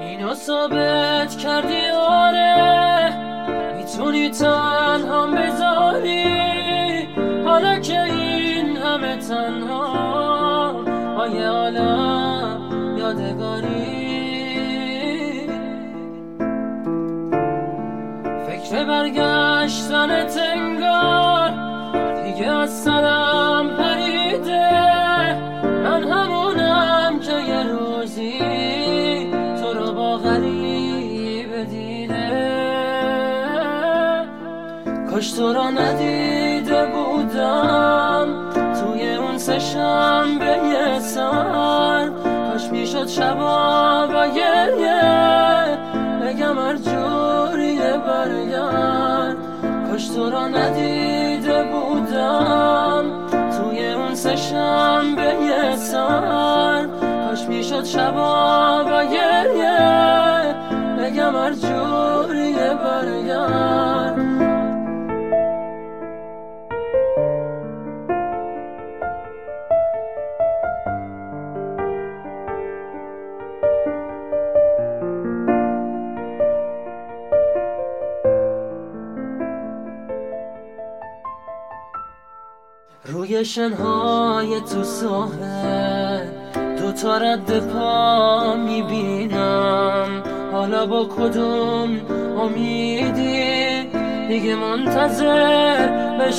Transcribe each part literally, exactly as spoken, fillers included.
اینو ثابت کردی آره میتونی تنها بذاری، حالا که این همه تنها های عالم یادگاری. فکر برگشتن تنگار دیگه از سرم پریده، من همونم که یه روزی تو رو با غریبه دیده. کاش تو رو ندیده بودم توی اون سه شنبه یه سر، کاش میشد شبا با گریه بگم هر جوریه برگرد. کاش تو رو ندیده بودم توی اون سه شنبه یه سر، کاش میشد شبا با گریه بگم هر جوریه برگرد. روی شنهای تو ساحل دو تا رد پا میبینم، حالا با کدوم امیدی دیگه منتظر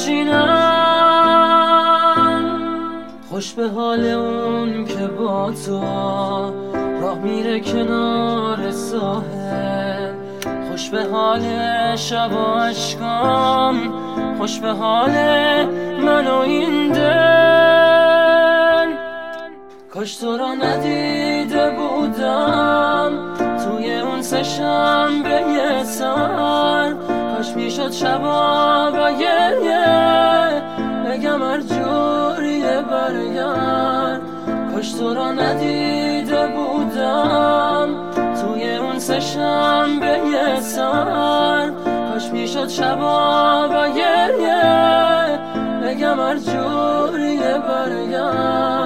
بشینم. خوش به حال اون که با تو راه میره کنار ساحل، خوش به حال شب و عشقام، خوش به حال من و این دل. کاش تو رو ندیده بودم توی اون سه شنبه یه سر، کاش میشد شبا با گریه بگم هر جوریه برگرد. کاش تو رو ندیده بودم توی اون سه شنبه یه سر، کاش میشد شبا با گریه بگم هر جوریه برگرد.